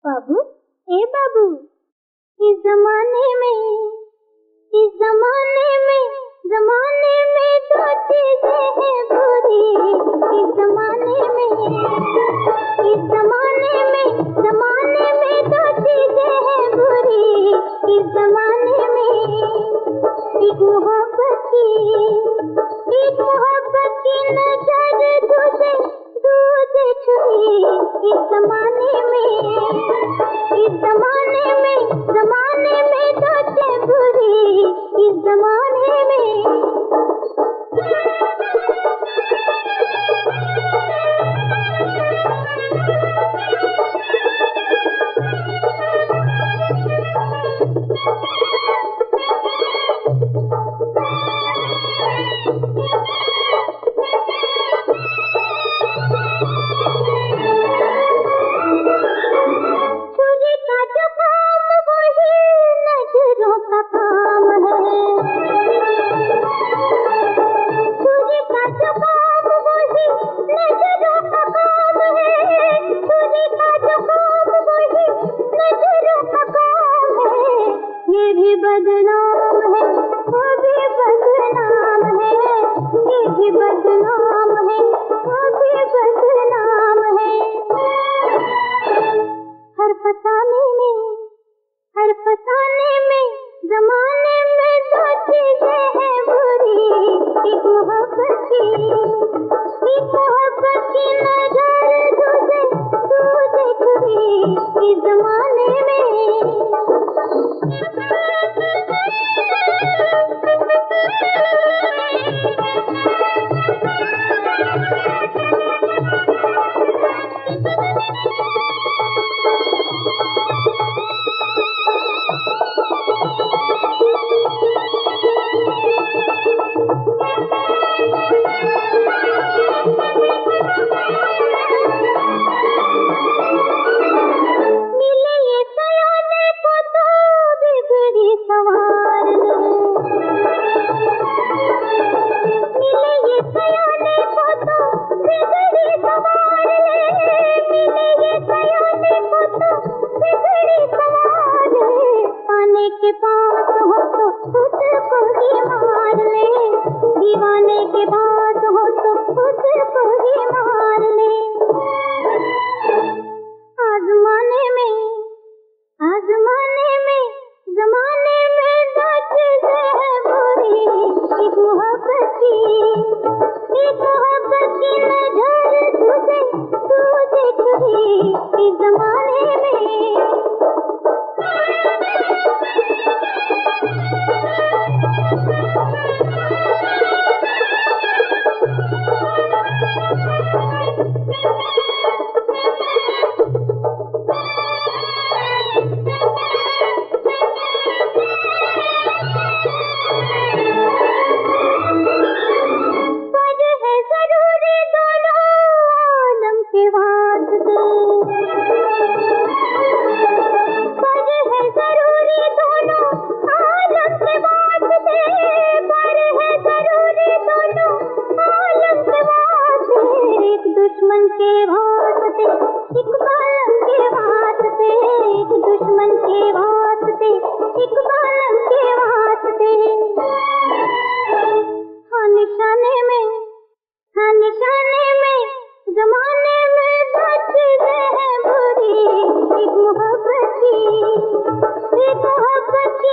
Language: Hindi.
बाबू, ए बाबू, इस जमाने में दो चीजें हैं बुरी। इस जमाने में दो चीजें हैं बुरी। इस जमाने में एक मोहब्बत की नजर, तुझे छुई। इस जमाने में दो चीजें बुरी। इस जमाने में छुरी का जो काम वही नजरों का काम है। छुरी का जो काम वही नजरों का काम है। छुरी का जो काम वही नजरों का काम है। ये भी बदनाम है, वो भी बदनाम है। ये भी बदनाम है, वो भी बदनाम है। हर फसाने में जमाने में दो चीजें हैं बुरी। एक मोहब्बत की नजर, तुझे छुई। इस जमाने में मिले ये सयाने को तो बिगड़ी सवार ले। मिले ये सयाने को तो बिगड़ी सवार ले। मिले ये सयाने को तो बिगड़ी सवार ले। पाने के पास हो तो खुद को ही मार ले। दीवाने के पास हो तो खुद को ही मार ले। आजमाने में जमाने में दो चीजें हैं बुरी। एक मोहब्बत की नजर, तुझे छुई। इस जमाने में पर है जरूरी दोनों आलम के वास्ते। पर है जरूरी दोनों आलम के वास्ते। पर है जरूरी दोनों आलम के वास्ते। एक दुश्मन के वास्ते, एक बालम के वास्ते। एक दुश्मन के वास्ते, एक बालम के वास्ते। हाँ निशाने में जमाने में दो चीजें हैं बुरी। एक मोहब्बत की